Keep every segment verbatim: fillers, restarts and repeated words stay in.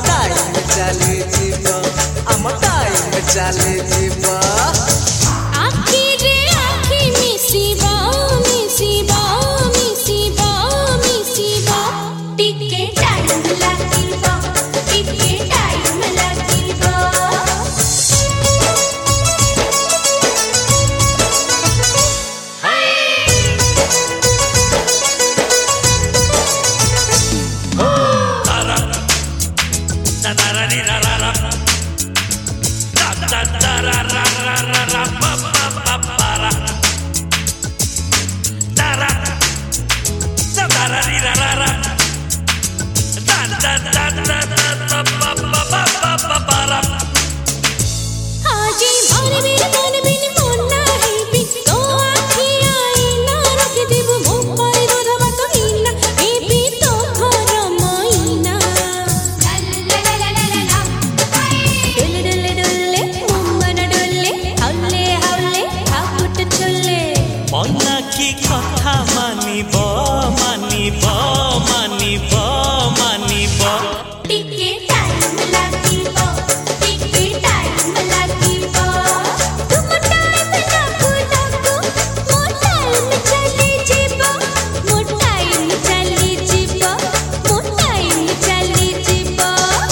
time चली जीव आम टाइम चली जीव आखी रे आखी मिसिबा मिसिबा मिसिबा मिसिबा टिके टाइम लागिबा टिके टाइम लागिबा मानिब मानिब मानिब मानिब टिके टाइम लागिबो टिके टाइम लागिबो तुम टाइम लागू लागू मो टाइम चली जीबो मो टाइम चली जीबो मो टाइम चली जीबो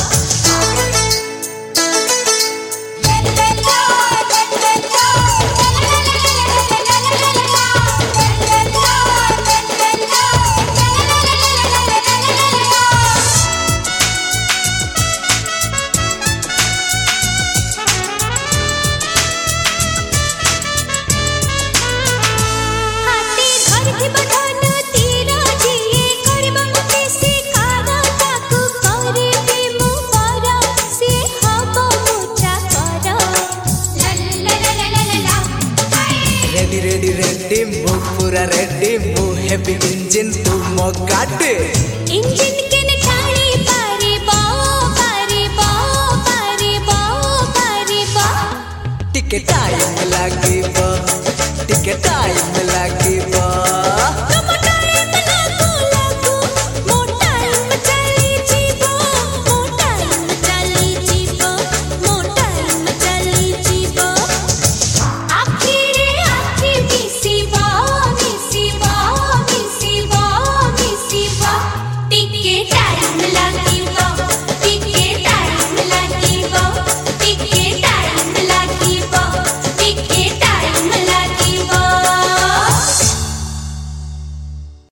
रेडी रेडी रेडी मु पूरा रेडी मु हेवी इंजन तू मो गाड़ी इंजन के न ठाणी पारे बा पारे बा पारे बा पारे बा टिके टाइम लागिब टिके टाइम